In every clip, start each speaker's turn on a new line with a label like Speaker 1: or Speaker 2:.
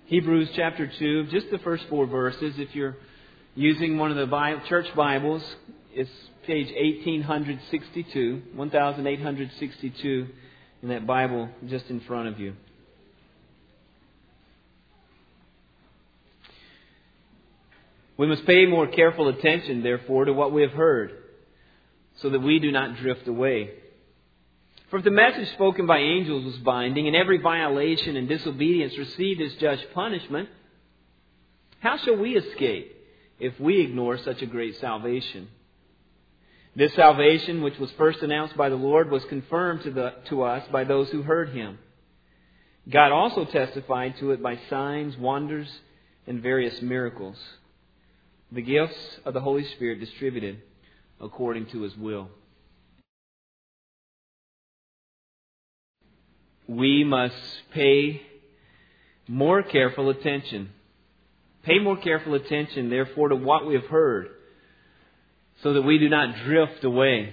Speaker 1: Hebrews chapter 2, just the first 4 verses. If you're using one of the church Bibles, it's page 1862 in that Bible just in front of you. We must pay more careful attention, therefore, to what we have heard, so that we do not drift away. For if the message spoken by angels was binding, and every violation and disobedience received its just punishment, how shall we escape if we ignore such a great salvation? This salvation, which was first announced by the Lord, was confirmed to us by those who heard Him. God also testified to it by signs, wonders, and various miracles, the gifts of the Holy Spirit distributed according to His will. We must pay more careful attention. Pay more careful attention, therefore, to what we have heard, so that we do not drift away.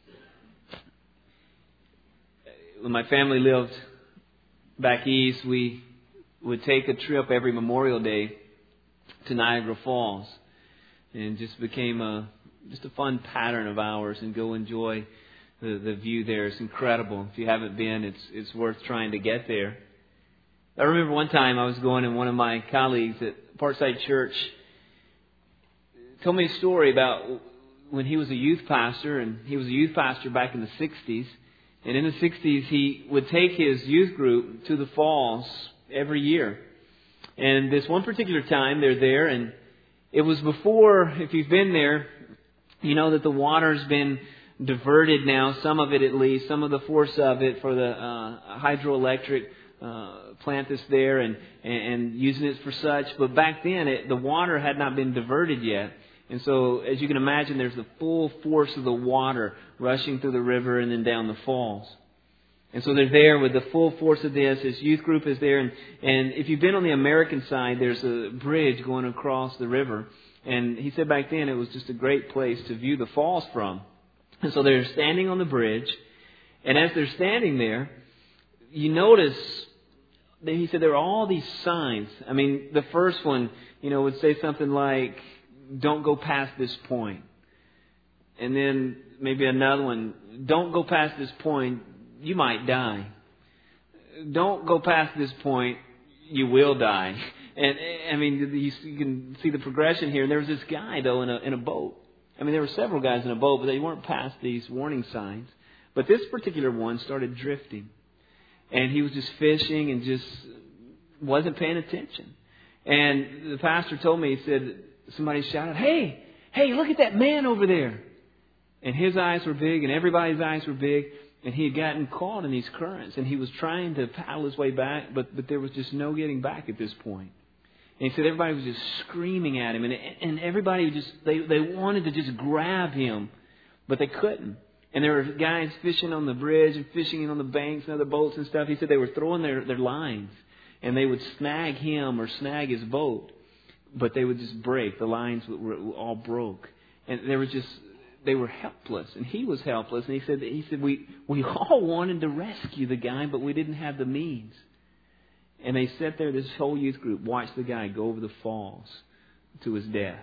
Speaker 1: When my family lived back east, we would take a trip every Memorial Day to Niagara Falls. And it just became just a fun pattern of ours, and go enjoy the view there. It's incredible. If you haven't been, it's worth trying to get there. I remember one time I was going, and one of my colleagues at Parkside Church told me a story about when he was a youth pastor, and he was a youth pastor back in the 60s. And in the 60s, he would take his youth group to the falls every year. And this one particular time, they're there, and it was before, if you've been there, you know that the water's been diverted now, some of it at least, some of the force of it for the hydroelectric plant that's there, and using it for such. But back then, the water had not been diverted yet. And so, as you can imagine, there's the full force of the water rushing through the river and then down the falls. And so they're there with the full force of this. His youth group is there. And if you've been on the American side, there's a bridge going across the river. And he said back then it was just a great place to view the falls from. And so they're standing on the bridge. And as they're standing there, you notice, he said there are all these signs. I mean, the first one, would say something like, don't go past this point. And then maybe another one, don't go past this point, you might die. Don't go past this point, you will die. And I mean, you can see the progression here. And there was this guy, though, in a boat. I mean, there were several guys in a boat, but they weren't past these warning signs. But this particular one started drifting. And he was just fishing and just wasn't paying attention. And the pastor told me, he said, somebody shouted, hey, look at that man over there. And his eyes were big, and everybody's eyes were big. And he had gotten caught in these currents. And he was trying to paddle his way back, but there was just no getting back at this point. And he said everybody was just screaming at him. And everybody just, they wanted to just grab him, but they couldn't. And there were guys fishing on the bridge and fishing on the banks and other boats and stuff. He said they were throwing their lines. And they would snag him or snag his boat. But they would just break. The lines were all broke. And they were helpless. And he was helpless. And he said we all wanted to rescue the guy, but we didn't have the means. And they sat there, this whole youth group, watched the guy go over the falls to his death.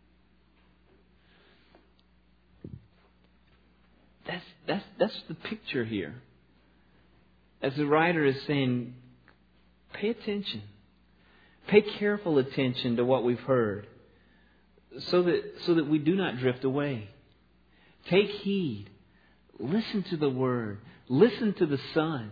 Speaker 1: That's the picture here. As the writer is saying, pay attention. Pay careful attention to what we've heard, so that we do not drift away. Take heed. Listen to the Word. Listen to the Son.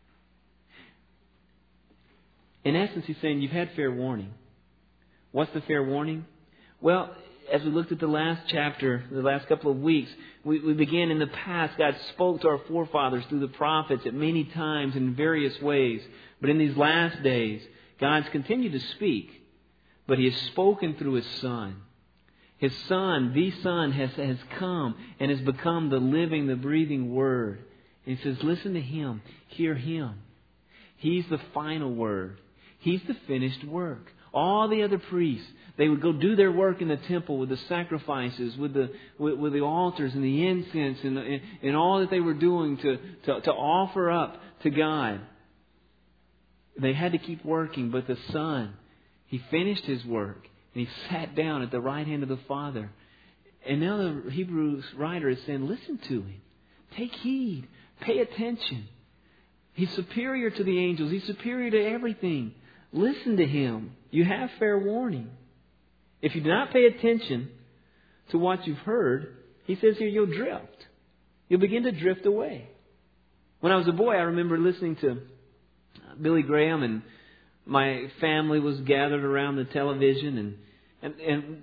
Speaker 1: In essence, he's saying you've had fair warning. What's the fair warning? Well, as we looked at the last chapter, the last couple of weeks, we began in the past. God spoke to our forefathers through the prophets at many times in various ways. But in these last days, God's continued to speak, but He has spoken through His Son. His Son, the Son, has come and has become the living, the breathing Word. And He says, listen to Him. Hear Him. He's the final Word. He's the finished work. All the other priests, they would go do their work in the temple with the sacrifices, with the altars and the incense and all that they were doing to offer up to God. They had to keep working, but the Son He finished His work. And He sat down at the right hand of the Father. And now the Hebrews writer is saying, listen to Him. Take heed. Pay attention. He's superior to the angels. He's superior to everything. Listen to Him. You have fair warning. If you do not pay attention to what you've heard, He says here, you'll drift. You'll begin to drift away. When I was a boy, I remember listening to Billy Graham, and my family was gathered around the television, and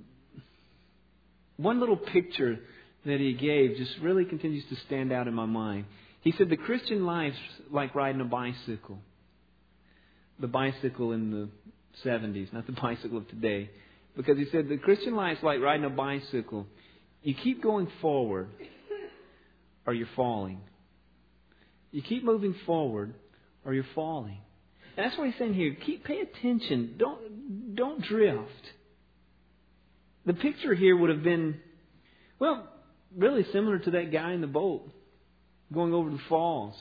Speaker 1: one little picture that he gave just really continues to stand out in my mind. He said the Christian life's like riding a bicycle. The bicycle in the 70s, not the bicycle of today. Because he said the Christian life's like riding a bicycle. You keep going forward or you're falling. You keep moving forward or you're falling. And that's what he's saying here. Pay attention. Don't drift. The picture here would have been, well, really similar to that guy in the boat going over the falls.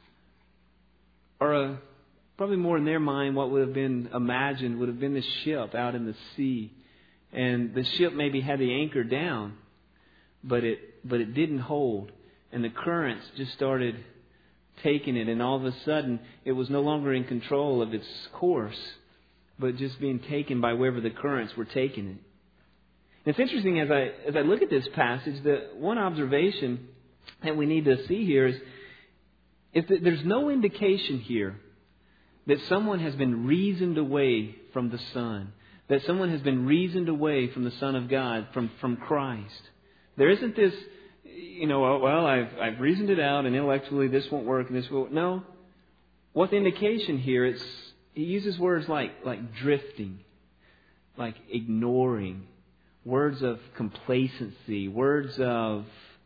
Speaker 1: Or probably more in their mind, what would have been imagined would have been the ship out in the sea. And the ship maybe had the anchor down, but it didn't hold. And the currents just started taking it. And all of a sudden, it was no longer in control of its course, but just being taken by wherever the currents were taking it. And it's interesting as I look at this passage, the one observation that we need to see here is that there's no indication here that someone has been reasoned away from the Son, that someone has been reasoned away from the Son of God, from Christ. There isn't this, well, I've reasoned it out, and intellectually this won't work, and this will. No. What the indication here is, he uses words like drifting, like ignoring, words of complacency, words of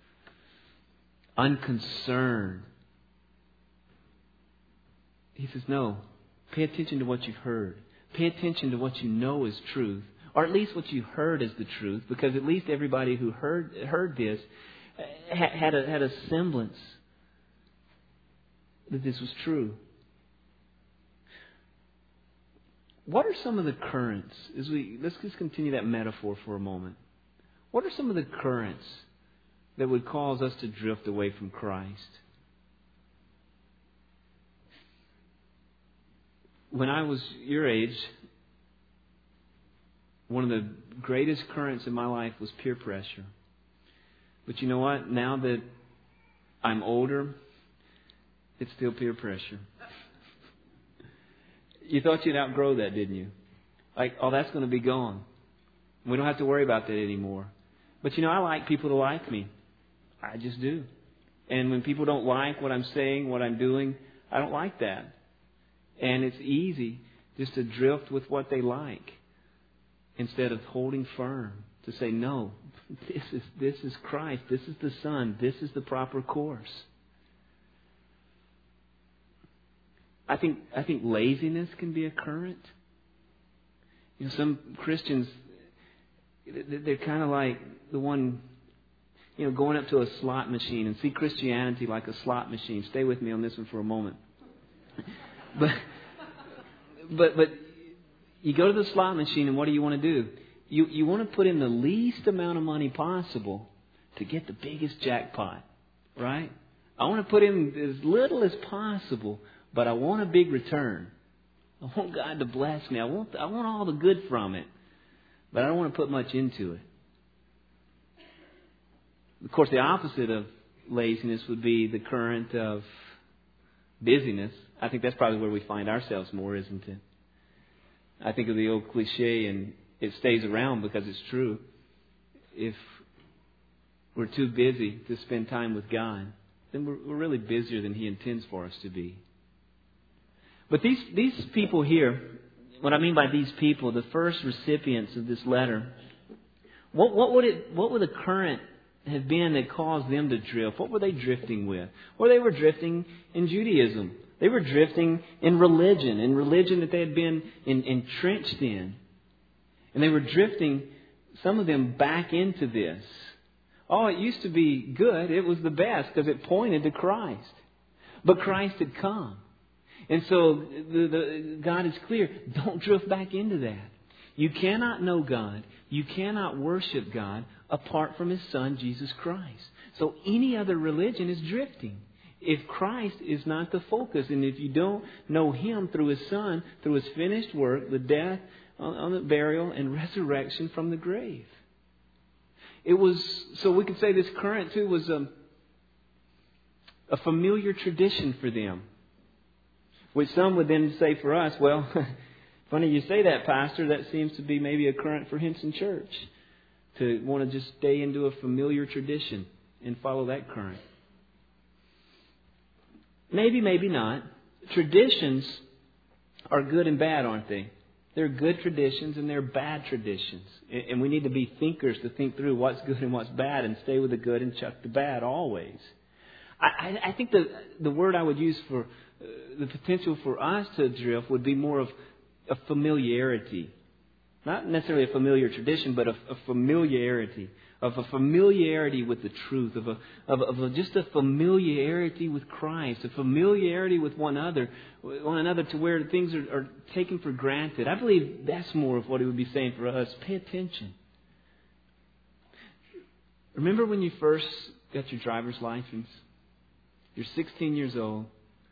Speaker 1: unconcern. He says, no, pay attention to what you've heard. Pay attention to what you know is truth, or at least what you heard is the truth, because at least everybody who heard this had a semblance that this was true. What are some of the currents? Let's just continue that metaphor for a moment. What are some of the currents that would cause us to drift away from Christ? When I was your age, one of the greatest currents in my life was peer pressure. But you know what? Now that I'm older, it's still peer pressure. You thought you'd outgrow that, didn't you? Like, oh, that's going to be gone. We don't have to worry about that anymore. But I like people to like me. I just do. And when people don't like what I'm saying, what I'm doing, I don't like that. And it's easy just to drift with what they like instead of holding firm to say, no, this is Christ. This is the Son. This is the proper course. I think laziness can be a current. Some Christians, they're kind of like the one, going up to a slot machine and see Christianity like a slot machine. Stay with me on this one for a moment. But you go to the slot machine and what do you want to do? You want to put in the least amount of money possible to get the biggest jackpot, right? I want to put in as little as possible, but I want a big return. I want God to bless me. I want all the good from it, but I don't want to put much into it. Of course, the opposite of laziness would be the current of busyness. I think that's probably where we find ourselves more, isn't it? I think of the old cliche, and it stays around because it's true. If we're too busy to spend time with God, then we're really busier than He intends for us to be. But these people here, what I mean by these people, the first recipients of this letter, what would the current have been that caused them to drift? What were they drifting with? Well, they were drifting in Judaism. They were drifting in religion that they had been entrenched in. And they were drifting, some of them, back into this. Oh, it used to be good. It was the best because it pointed to Christ. But Christ had come. And so God is clear. Don't drift back into that. You cannot know God. You cannot worship God apart from His Son, Jesus Christ. So any other religion is drifting. If Christ is not the focus, and if you don't know Him through His Son, through His finished work, the death, on the burial, and resurrection from the grave. It was, so we could say this current too was a familiar tradition for them. Which some would then say for us, well, funny you say that, Pastor. That seems to be maybe a current for Henson Church. To want to just stay into a familiar tradition and follow that current. Maybe, maybe not. Traditions are good and bad, aren't they? There are good traditions and there are bad traditions. And we need to be thinkers to think through what's good and what's bad and stay with the good and chuck the bad always. I think the word I would use for the potential for us to drift would be more of a familiarity. Not necessarily a familiar tradition, but a familiarity. Of a familiarity with the truth. Of just a familiarity with Christ. A familiarity with one another to where things are taken for granted. I believe that's more of what He would be saying for us. Pay attention. Remember when you first got your driver's license? You're 16 years old.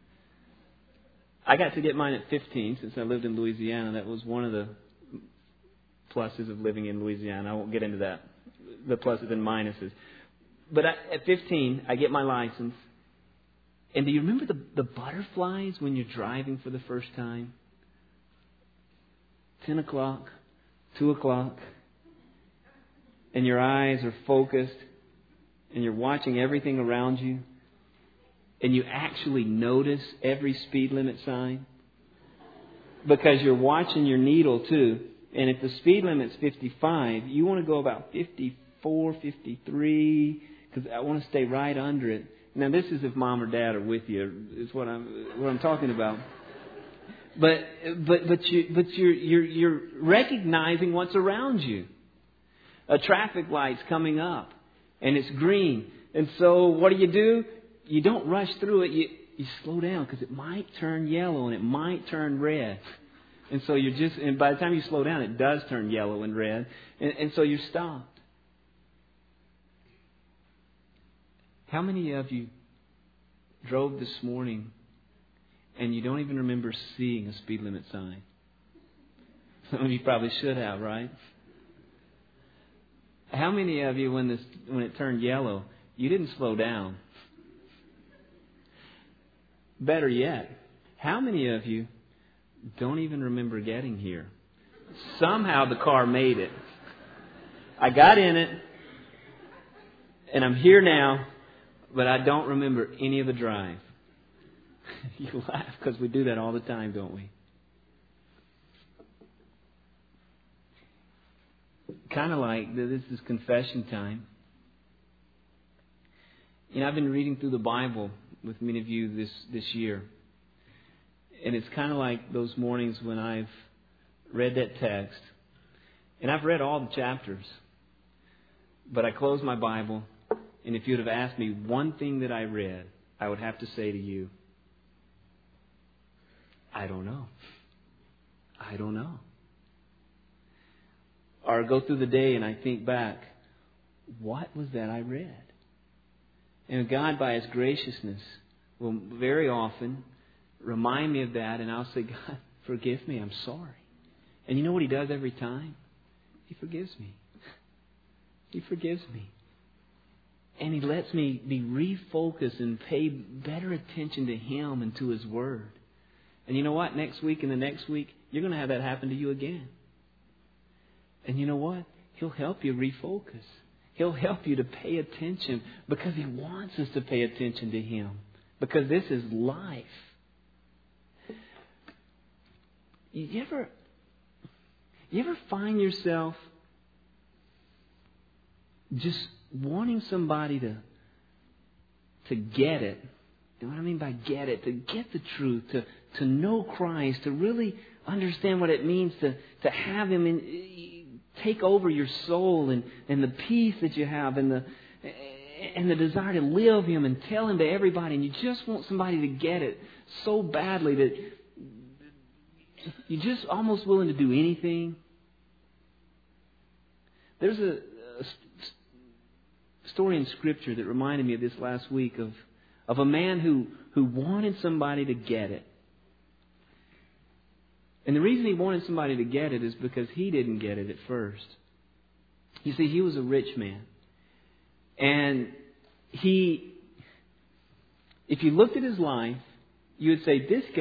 Speaker 1: I got to get mine at 15 since I lived in Louisiana. That was one of the pluses of living in Louisiana. I won't get into that. The pluses and minuses. But at 15, I get my license. And do you remember the butterflies when you're driving for the first time? 10 o'clock, 2 o'clock. And your eyes are focused. And you're watching everything around you. And you actually notice every speed limit sign. Because you're watching your needle too. And if the speed limit's 55, you want to go about 54, 53, because I want to stay right under it. Now, this is if Mom or Dad are with you, is what I'm talking about. But you're recognizing what's around you. A traffic light's coming up, and it's green. And so, what do? You don't rush through it. You slow down because it might turn yellow and it might turn red. And so and by the time you slow down, it does turn yellow and red. And so you're stopped. How many of you drove this morning and you don't even remember seeing a speed limit sign? Some of you probably should have, right? How many of you, when it turned yellow, you didn't slow down? Better yet, how many of you don't even remember getting here? Somehow the car made it. I got in it, and I'm here now, but I don't remember any of the drive. You laugh because we do that all the time, don't we? Kind of like this is confession time. You know, I've been reading through the Bible with many of you this year. And it's kind of like those mornings when I've read that text. And I've read all the chapters. But I close my Bible. And if you'd have asked me one thing that I read, I would have to say to you, I don't know. I don't know. Or go through the day and I think back, what was that I read? And God, by His graciousness, will very often remind me of that, and I'll say, God, forgive me, I'm sorry. And you know what He does every time? He forgives me. He forgives me. And He lets me be refocused and pay better attention to Him and to His Word. And you know what? Next week and the next week, you're going to have that happen to you again. And you know what? He'll help you refocus. He'll help you to pay attention because He wants us to pay attention to Him. Because this is life. You ever find yourself just wanting somebody to get it? You know what I mean by get it? To get the truth, to know Christ, to really understand what it means to have Him take over your soul and the peace that you have and and the desire to live Him and tell Him to everybody, and you just want somebody to get it so badly that you're just almost willing to do anything. There's a story in Scripture that reminded me of this last week of a man who wanted somebody to get it. And the reason he wanted somebody to get it is because he didn't get it at first. You see, he was a rich man. And if you looked at his life, you would say, this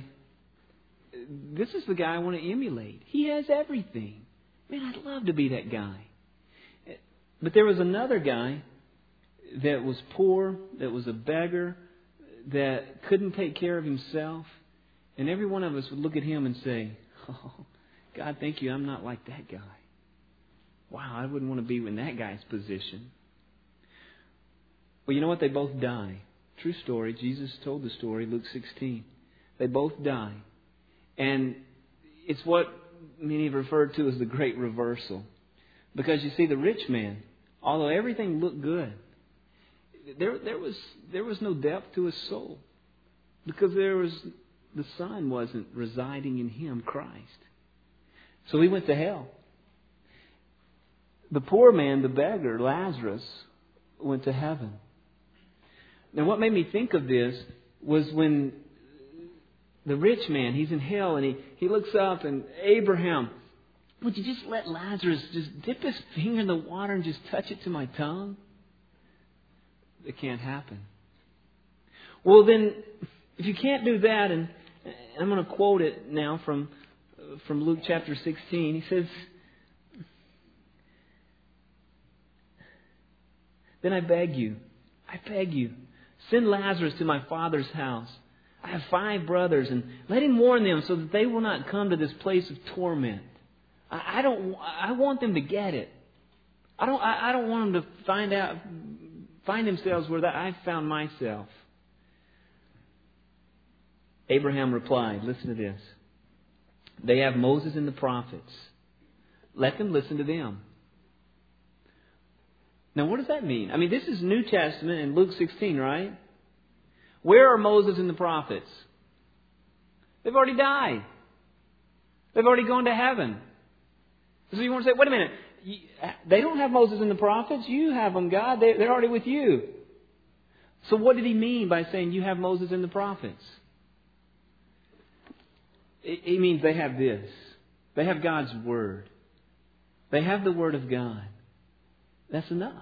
Speaker 1: is the guy I want to emulate. He has everything. Man, I'd love to be that guy. But there was another guy that was poor, that was a beggar, that couldn't take care of himself. And every one of us would look at him and say, oh, God, thank you, I'm not like that guy. Wow, I wouldn't want to be in that guy's position. Well, you know what? They both die. True story. Jesus told the story, Luke 16. They both die. And it's what many have referred to as the great reversal. Because you see, the rich man, although everything looked good, there was no depth to his soul. Because the Son wasn't residing in him, Christ. So he went to hell. The poor man, the beggar, Lazarus, went to heaven. Now what made me think of this was when the rich man, he's in hell, and he looks up, and Abraham, would you just let Lazarus just dip his finger in the water and just touch it to my tongue? It can't happen. Well then, if you can't do that, and I'm going to quote it now from Luke chapter 16. He says, then I beg you, send Lazarus to my father's house. I have 5 brothers, and let him warn them so that they will not come to this place of torment. I want them to get it. I don't want them to find themselves where I found myself. Abraham replied, listen to this. They have Moses and the prophets. Let them listen to them. Now, what does that mean? I mean, this is New Testament in Luke 16, right? Where are Moses and the prophets? They've already died. They've already gone to heaven. So you want to say, wait a minute. They don't have Moses and the prophets. You have them, God. They're already with you. So what did he mean by saying you have Moses and the prophets? He means they have this. They have God's Word. They have the Word of God. That's enough.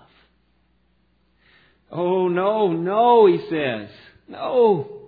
Speaker 1: Oh, no, he says. No.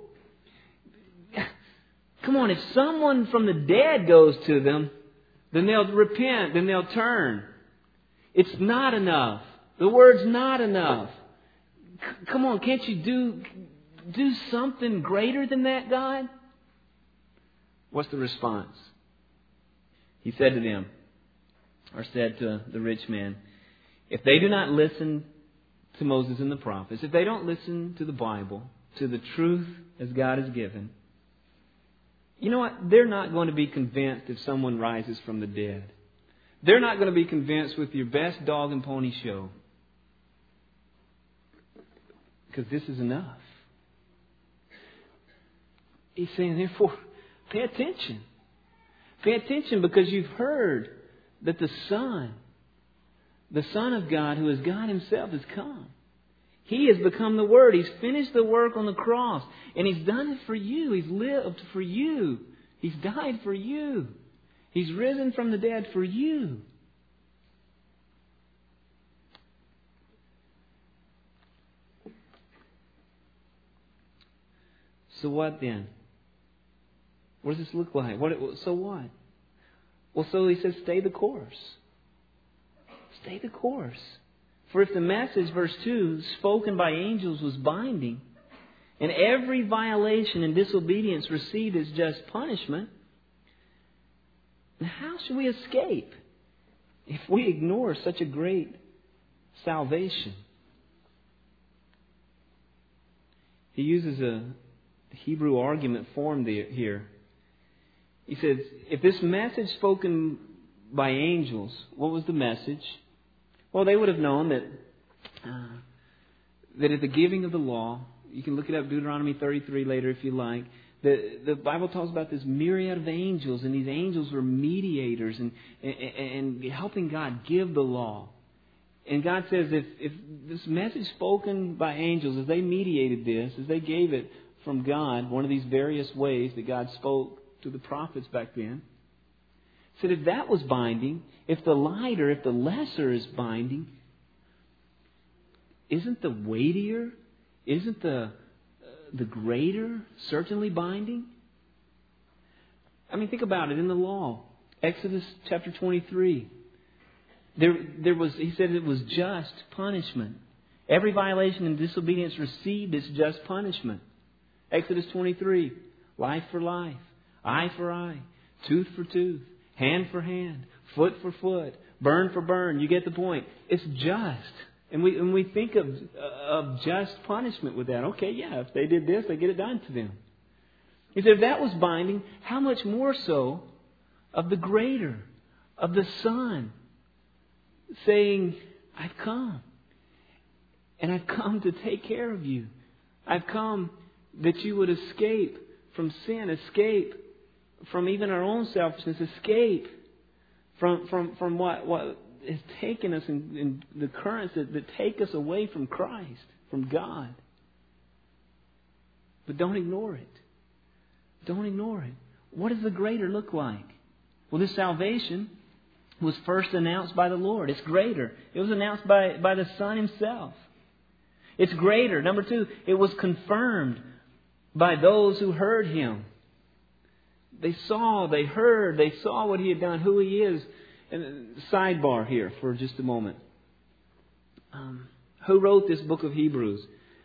Speaker 1: Come on, if someone from the dead goes to them, then they'll repent, then they'll turn. It's not enough. The Word's not enough. Come on, can't you do something greater than that, God? What's the response? He said to them, or said to the rich man, if they do not listen to Moses and the prophets, if they don't listen to the Bible, to the truth as God has given, you know what? They're not going to be convinced if someone rises from the dead. They're not going to be convinced with your best dog and pony show. Because this is enough. He's saying, therefore, pay attention. Pay attention because you've heard that the Son of God, who is God Himself, has come. He has become the Word. He's finished the work on the cross. And He's done it for you. He's lived for you. He's died for you. He's risen from the dead for you. So what then? What does this look like? So what? Well, so he says, stay the course. Stay the course. For if the message, verse 2, spoken by angels was binding, and every violation and disobedience received as just punishment, how should we escape if we ignore such a great salvation? He uses a Hebrew argument form here. He says, if this message spoken by angels, what was the message? Well, they would have known that that at the giving of the law, you can look it up, Deuteronomy 33 later if you like, the Bible talks about this myriad of angels, and these angels were mediators and helping God give the law. And God says if this message spoken by angels, as they mediated this, as they gave it from God, one of these various ways that God spoke to the prophets back then, said if that was binding, if the lighter, if the lesser is binding, isn't the weightier, isn't the greater certainly binding? I mean, think about it in the law. Exodus chapter 23. There was, he said it was just punishment. Every violation and disobedience received its just punishment. Exodus 23. Life for life. Eye for eye. Tooth for tooth. Hand for hand. Foot for foot. Burn for burn. You get the point. It's just. And we think of just punishment with that. Okay, yeah, if they did this, they get it done to them. He said if that was binding, how much more so of the greater, of the Son, saying, I've come. And I've come to take care of you. I've come that you would escape from sin, escape from even our own selfishness, escape from what has taken us in the currents that take us away from Christ, from God. But don't ignore it. Don't ignore it. What does the greater look like? Well, this salvation was first announced by the Lord. It's greater. It was announced by the Son Himself. It's greater. Number two, it was confirmed by those who heard Him. They saw, they heard, they saw what He had done, who He is. And sidebar here for just a moment. Who wrote this book of Hebrews?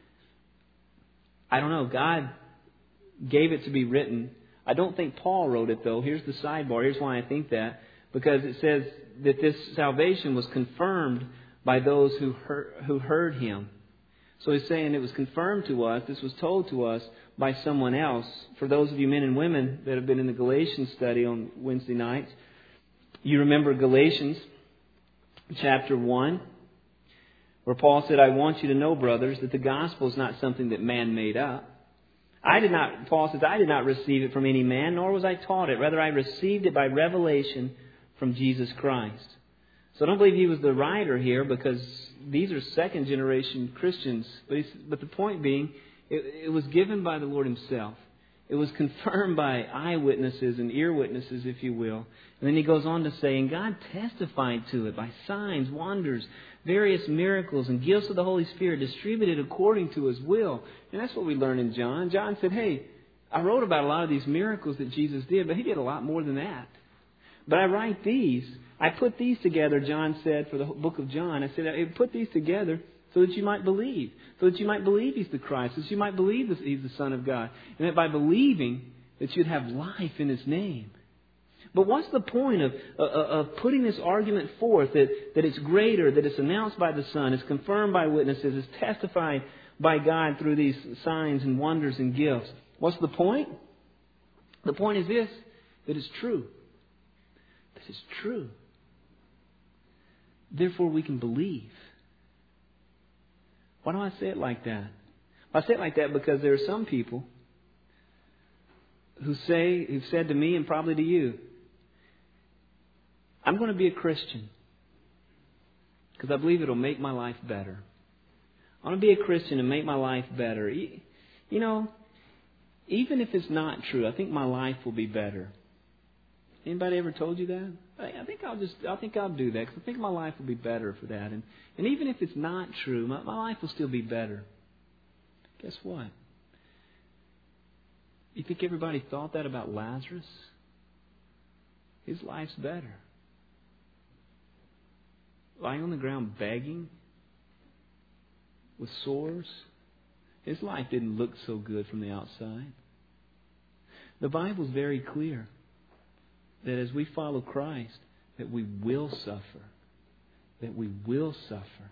Speaker 1: I don't know. God gave it to be written. I don't think Paul wrote it, though. Here's the sidebar. Here's why I think that. Because it says that this salvation was confirmed by those who heard Him. So he's saying it was confirmed to us. This was told to us by someone else. For those of you men and women that have been in the Galatians study on Wednesday nights, you remember Galatians chapter 1, where Paul said, I want you to know, brothers, that the gospel is not something that man made up. Paul says, I did not receive it from any man, nor was I taught it. Rather, I received it by revelation from Jesus Christ. So I don't believe he was the writer here, because these are second generation Christians. But the point being, it was given by the Lord Himself. It was confirmed by eyewitnesses and ear witnesses, if you will. And then he goes on to say, and God testified to it by signs, wonders, various miracles, and gifts of the Holy Spirit distributed according to His will. And that's what we learn in John. John said, hey, I wrote about a lot of these miracles that Jesus did, but He did a lot more than that. But I write these. I put these together, John said, for the book of John. I said, I put these together so that you might believe. So that you might believe He's the Christ. So that you might believe that He's the Son of God. And that by believing, that you'd have life in His name. But what's the point of putting this argument forth that it's greater, that it's announced by the Son, it's confirmed by witnesses, it's testified by God through these signs and wonders and gifts? What's the point? The point is this, that it's true. That it's true. Therefore we can believe. Why do I say it like that? I say it like that because there are some people who've said to me and probably to you, I'm going to be a Christian because I believe it'll make my life better. I want to be a Christian and make my life better. You know, even if it's not true, I think my life will be better. Anybody ever told you that? I think I'll do that because I think my life will be better for that. And even if it's not true, my life will still be better. Guess what? You think everybody thought that about Lazarus? His life's better. Lying on the ground begging with sores. His life didn't look so good from the outside. The Bible's very clear that as we follow Christ, that we will suffer. That we will suffer.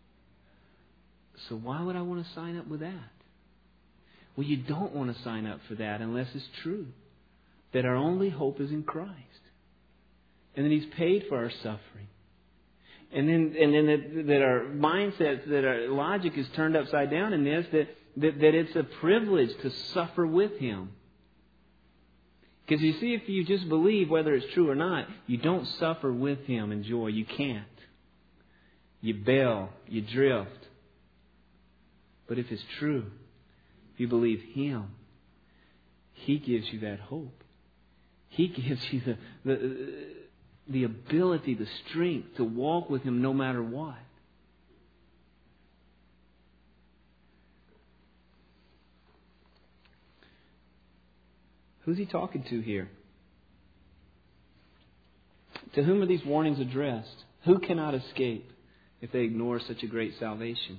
Speaker 1: So why would I want to sign up with that? Well, you don't want to sign up for that unless it's true. That our only hope is in Christ. And that He's paid for our suffering. And then that our mindsets, that our logic is turned upside down in this, that it's a privilege to suffer with Him. Because you see, if you just believe whether it's true or not, you don't suffer with Him in joy. You can't. You bail. You drift. But if it's true, if you believe Him, He gives you that hope. He gives you the ability, the strength to walk with Him no matter what. Who's He talking to here? To whom are these warnings addressed? Who cannot escape if they ignore such a great salvation?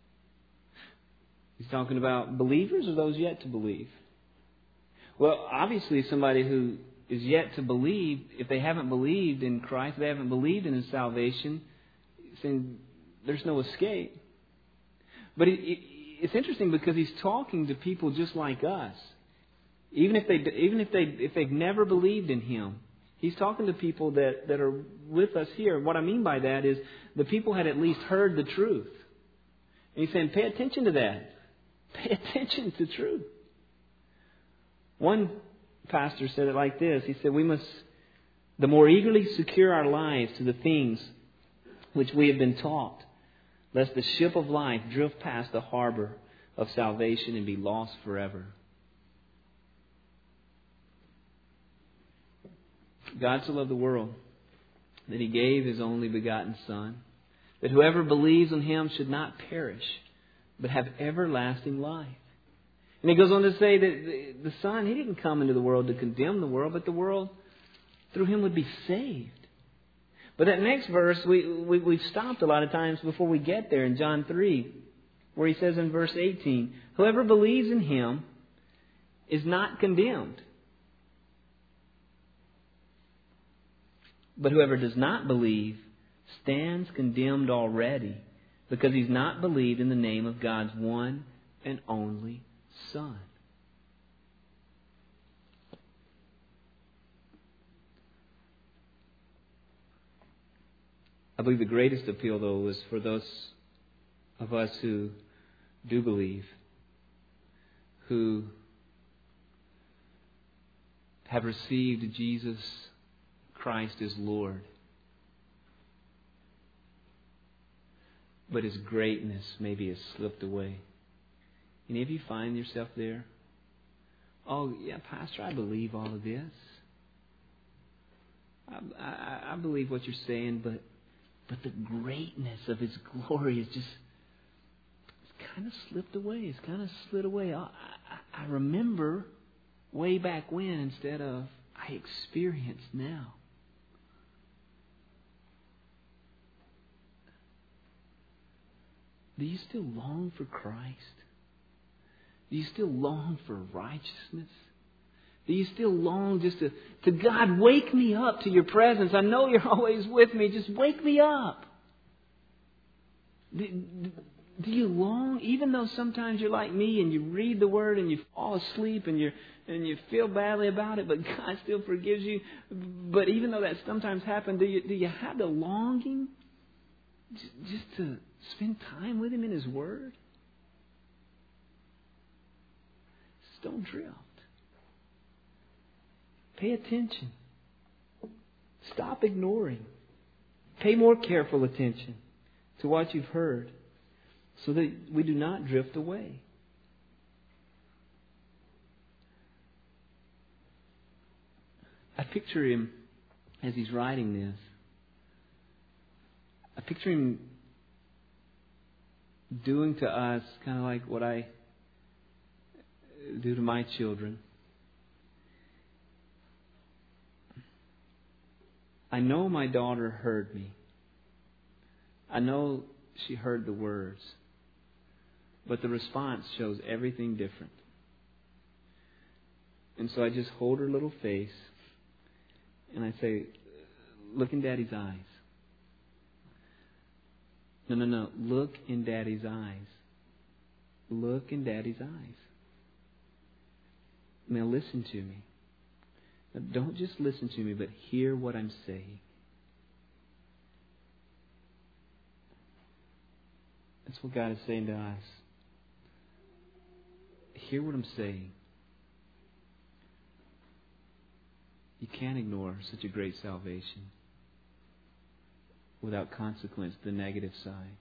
Speaker 1: He's talking about believers or those yet to believe? Well, obviously somebody who is yet to believe, if they haven't believed in Christ, they haven't believed in His salvation, saying there's no escape. But it's interesting because He's talking to people just like us. Even if they've never believed in Him, He's talking to people that are with us here. What I mean by that is the people had at least heard the truth. And He's saying, pay attention to that. Pay attention to truth. One pastor said it like this. He said, we must the more eagerly secure our lives to the things which we have been taught, lest the ship of life drift past the harbor of salvation and be lost forever. God so loved the world that He gave His only begotten Son, that whoever believes in Him should not perish, but have everlasting life. And He goes on to say that the Son, He didn't come into the world to condemn the world, but the world through Him would be saved. But that next verse, we've stopped a lot of times before we get there in John 3, where He says in verse 18, whoever believes in Him is not condemned. But whoever does not believe stands condemned already, because he's not believed in the name of God's one and only Son. I believe the greatest appeal, though, is for those of us who do believe, who have received Jesus Christ as Lord. But His greatness maybe has slipped away. Any of you find yourself there? Oh, yeah, Pastor, I believe all of this. I believe what you're saying, but the greatness of His glory is just, it's kind of slipped away. It's kind of slid away. I remember way back when instead of I experience now. Do you still long for Christ? Do you still long for righteousness? Do you still long just to God, wake me up to your presence? I know you're always with me. Just wake me up. Do you long, even though sometimes you're like me and you read the Word and you fall asleep and you feel badly about it, but God still forgives you? But even though that sometimes happens, do you have the longing just to spend time with Him in His Word? Just don't drift. Pay attention. Stop ignoring. Pay more careful attention to what you've heard so that we do not drift away. I picture him as he's writing this. I picture him doing to us kind of like what I do to my children. I know my daughter heard me. I know she heard the words. But the response shows everything different. And so I just hold her little face and I say, look in Daddy's eyes. No. Look in Daddy's eyes. Look in Daddy's eyes. Now listen to me. Now don't just listen to me, but hear what I'm saying. That's what God is saying to us. Hear what I'm saying. You can't ignore such a great salvation without consequence, the negative side.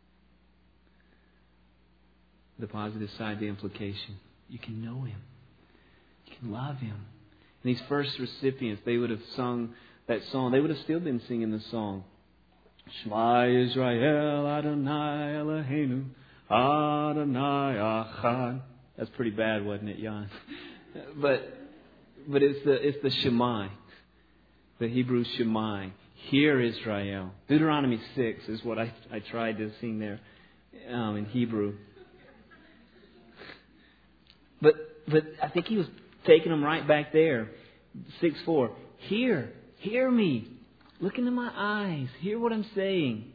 Speaker 1: The positive side, the implication. You can know Him. You can love Him. And these first recipients, they would have sung that song. They would have still been singing the song. Shema Yisrael Adonai Eloheinu Adonai Echad. That's pretty bad, wasn't it, Jan? But it's the Shema, the Hebrew Shema. Hear Israel. Deuteronomy 6 is what I tried to sing there in Hebrew. But I think he was taking them right back there. 6:4. Hear me. Look into my eyes. Hear what I'm saying.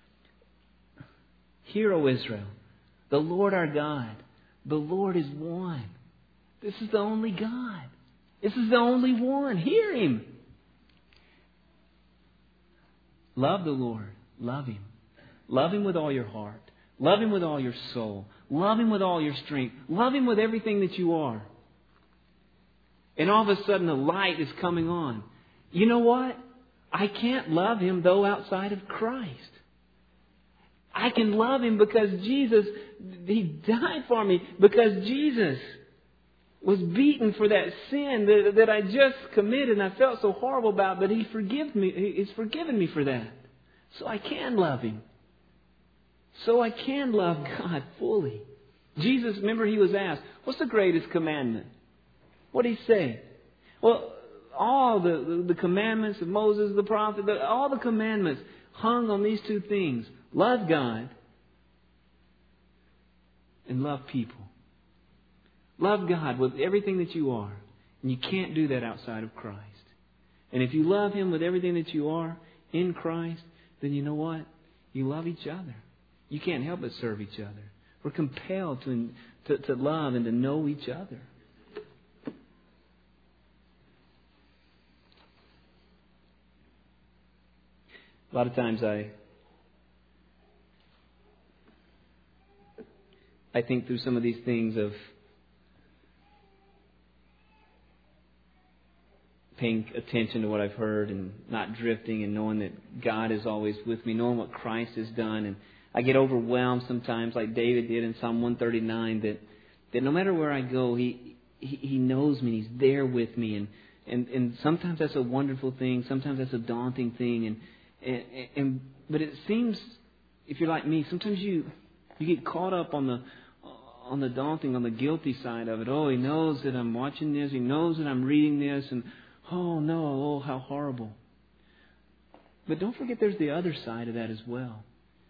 Speaker 1: Hear, O Israel, the Lord our God, the Lord is one. This is the only God. This is the only one. Hear Him. Love the Lord. Love Him. Love Him with all your heart. Love Him with all your soul. Love Him with all your strength. Love Him with everything that you are. And all of a sudden the light is coming on. You know what? I can't love Him though outside of Christ. I can love Him because Jesus, He died for me. Because Jesus was beaten for that sin that I just committed and I felt so horrible about, but He's forgiven me for that. So I can love Him. So I can love God fully. Jesus, remember, He was asked, what's the greatest commandment? What did He say? Well, all the commandments of Moses, the prophet, all the commandments hung on these two things. Love God and love people. Love God with everything that you are. And you can't do that outside of Christ. And if you love Him with everything that you are in Christ, then you know what? You love each other. You can't help but serve each other. We're compelled to love and to know each other. A lot of times I think through some of these things of paying attention to what I've heard and not drifting and knowing that God is always with me, knowing what Christ has done. And I get overwhelmed sometimes like David did in Psalm 139 that no matter where I go, He knows me. He's there with me. And sometimes that's a wonderful thing. Sometimes that's a daunting thing. But it seems, if you're like me, sometimes you get caught up on the daunting, on the guilty side of it. Oh, He knows that I'm watching this. He knows that I'm reading this. And oh no, oh how horrible. But don't forget there's the other side of that as well.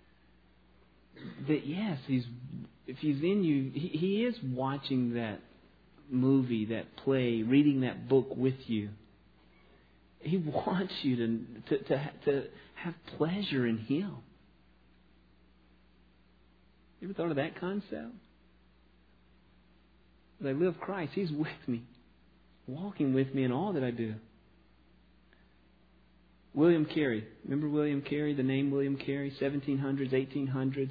Speaker 1: That yes, if He's in you, He is watching that movie, that play, reading that book with you. He wants you to have pleasure in Him. You ever thought of that concept? As I live Christ, He's with me, walking with me in all that I do. William Carey. Remember William Carey, the name William Carey, 1700s, 1800s.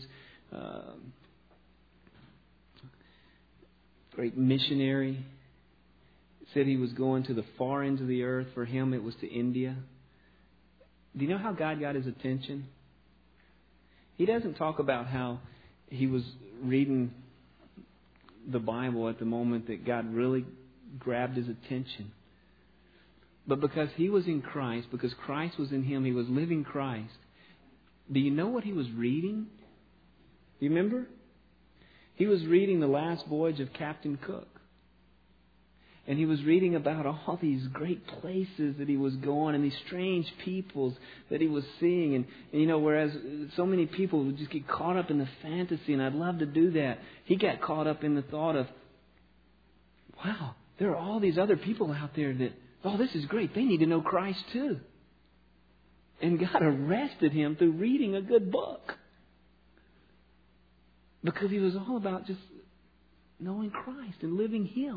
Speaker 1: Great missionary. Said he was going to the far ends of the earth. For him, it was to India. Do you know how God got his attention? He doesn't talk about how he was reading the Bible at the moment that God really grabbed his attention. But because he was in Christ, because Christ was in him, he was living Christ. Do you know what he was reading? Do you remember? He was reading The Last Voyage of Captain Cook. And he was reading about all these great places that he was going and these strange peoples that he was seeing. And you know, whereas so many people would just get caught up in the fantasy, and I'd love to do that. He got caught up in the thought of, wow, there are all these other people out there that, oh, this is great. They need to know Christ too. And God arrested him through reading a good book. Because he was all about just knowing Christ and living Him.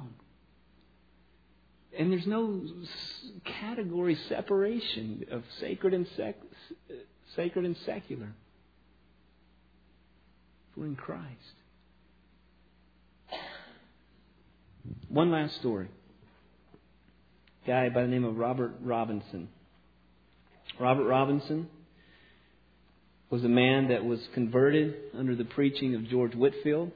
Speaker 1: And there's no category separation of sacred and secular. if we're in Christ. One last story. A guy by the name of Robert Robinson. Robert Robinson was a man that was converted under the preaching of George Whitefield.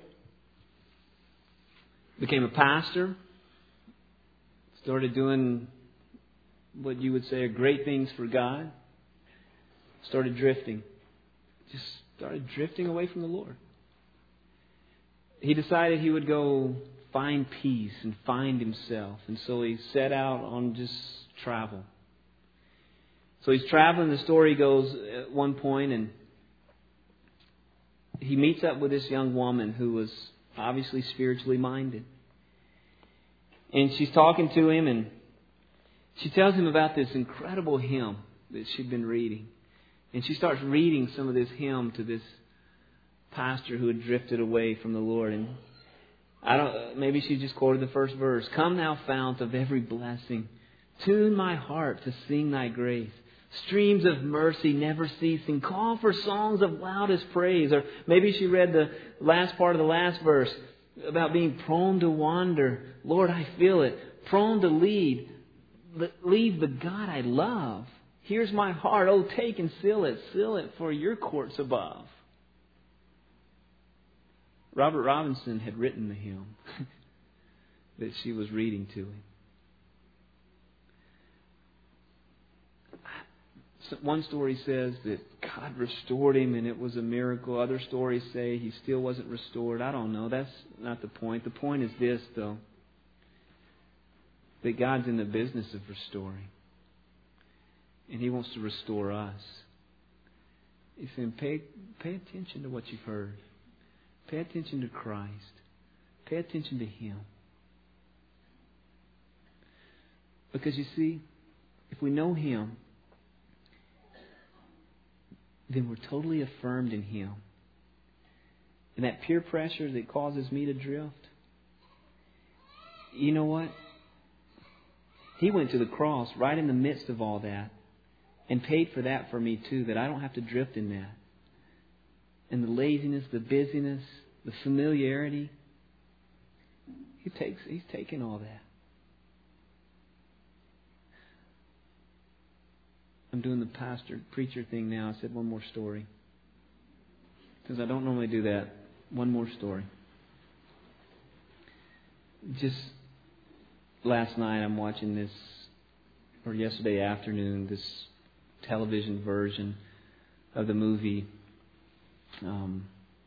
Speaker 1: Became a pastor. Started doing what you would say are great things for God. Started drifting. Just started drifting away from the Lord. He decided he would go find peace and find himself. And so he set out on just travel. So he's traveling. The story goes at one point, and he meets up with this young woman who was obviously spiritually minded. And she's talking to him, and she tells him about this incredible hymn that she'd been reading. And she starts reading some of this hymn to this pastor who had drifted away from the Lord. And maybe she just quoted the first verse. Come thou fount of every blessing, tune my heart to sing thy grace. Streams of mercy never ceasing, call for songs of loudest praise. Or maybe she read the last part of the last verse about being prone to wander. Lord, I feel it. Prone to leave the God I love. Here's my heart. Oh, take and seal it for your courts above. Robert Robinson had written the hymn that she was reading to him. One story says that God restored him and it was a miracle. Other stories say he still wasn't restored. I don't know. That's not the point. The point is this, though. That God's in the business of restoring. And He wants to restore us. He's saying, pay attention to what you've heard. Pay attention to Christ. Pay attention to Him. Because you see, if we know Him, then we're totally affirmed in Him. And that peer pressure that causes me to drift, you know what? He went to the cross right in the midst of all that and paid for that for me too, that I don't have to drift in that. And the laziness, the busyness, the familiarity, He's taken all that. I'm doing the preacher thing now. I said one more story. Because I don't normally do that. One more story. Just last night I'm watching this, or yesterday afternoon, this television version of the movie. Don't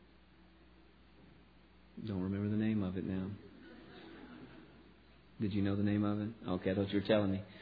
Speaker 1: remember the name of it now. Did you know the name of it? Okay, I thought you were telling me.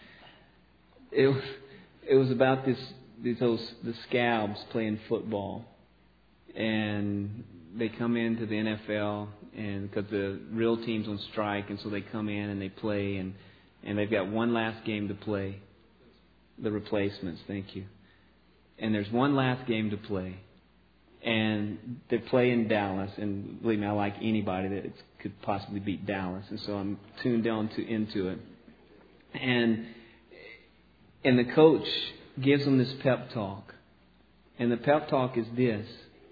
Speaker 1: It was about the scabs playing football, and they come into the NFL, and because the real team's on strike, and so they come in and they play, and they've got one last game to play. The replacements, thank you. And there's one last game to play, and they play in Dallas, and believe me, I like anybody that could possibly beat Dallas, and so I'm tuned down into it, And the coach gives them this pep talk. And the pep talk is this.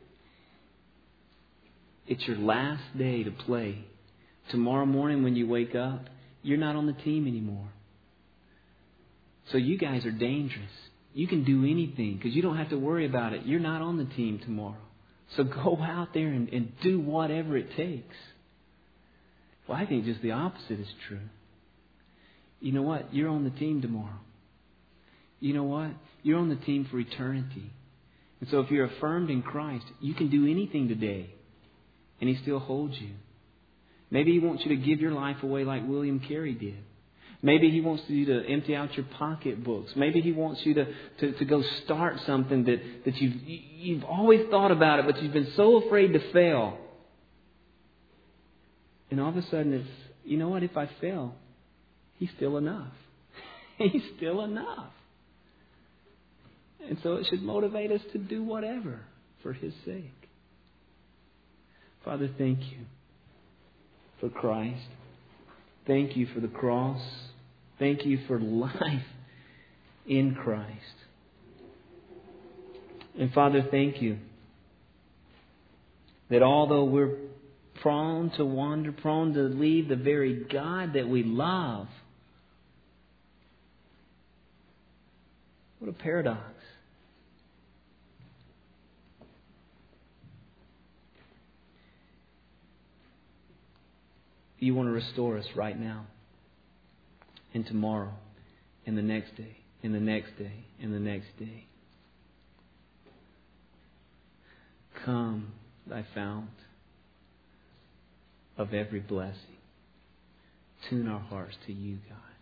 Speaker 1: It's your last day to play. Tomorrow morning when you wake up, you're not on the team anymore. So you guys are dangerous. You can do anything because you don't have to worry about it. You're not on the team tomorrow. So go out there and do whatever it takes. Well, I think just the opposite is true. You know what? You're on the team tomorrow. You know what? You're on the team for eternity. And so if you're affirmed in Christ, you can do anything today. And He still holds you. Maybe He wants you to give your life away like William Carey did. Maybe He wants you to empty out your pocketbooks. Maybe He wants you to go start something that you've always thought about it, but you've been so afraid to fail. And all of a sudden it's, you know what? If I fail, He's still enough. He's still enough. And so it should motivate us to do whatever for His sake. Father, thank you for Christ. Thank you for the cross. Thank you for life in Christ. And Father, thank you That although we're prone to wander, prone to leave the very God that we love, what a paradox. You want to restore us right now, and tomorrow, and the next day, and the next day, and the next day. Come, thy fount of every blessing. Tune our hearts to you, God.